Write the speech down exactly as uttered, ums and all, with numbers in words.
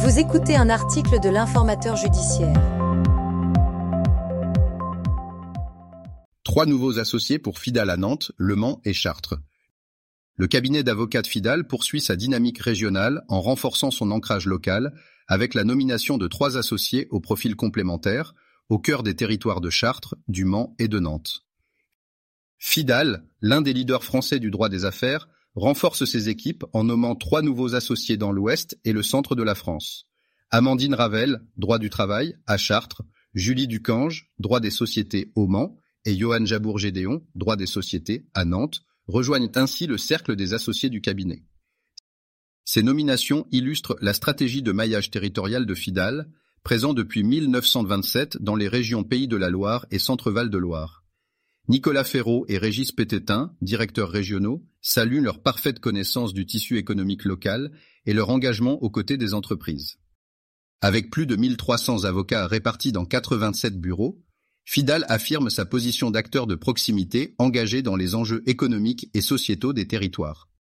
Vous écoutez un article de l'Informateur judiciaire. Trois nouveaux associés pour Fidal à Nantes, Le Mans et Chartres. Le cabinet d'avocats de Fidal poursuit sa dynamique régionale en renforçant son ancrage local avec la nomination de trois associés au profil complémentaire au cœur des territoires de Chartres, du Mans et de Nantes. Fidal, l'un des leaders français du droit des affaires, renforce ses équipes en nommant trois nouveaux associés dans l'Ouest et le centre de la France. Amandine Ravel, droit du travail, à Chartres, Julie Ducange, droit des sociétés au Mans, et Johan Jabour-Gédéon, droit des sociétés, à Nantes, rejoignent ainsi le cercle des associés du cabinet. Ces nominations illustrent la stratégie de maillage territorial de Fidal, présent depuis mille neuf cent vingt-sept dans les régions Pays de la Loire et Centre-Val de Loire. Nicolas Ferraud et Régis Pététin, directeurs régionaux, saluent leur parfaite connaissance du tissu économique local et leur engagement aux côtés des entreprises. Avec plus de mille trois cents avocats répartis dans quatre-vingt-sept bureaux, Fidal affirme sa position d'acteur de proximité engagé dans les enjeux économiques et sociétaux des territoires.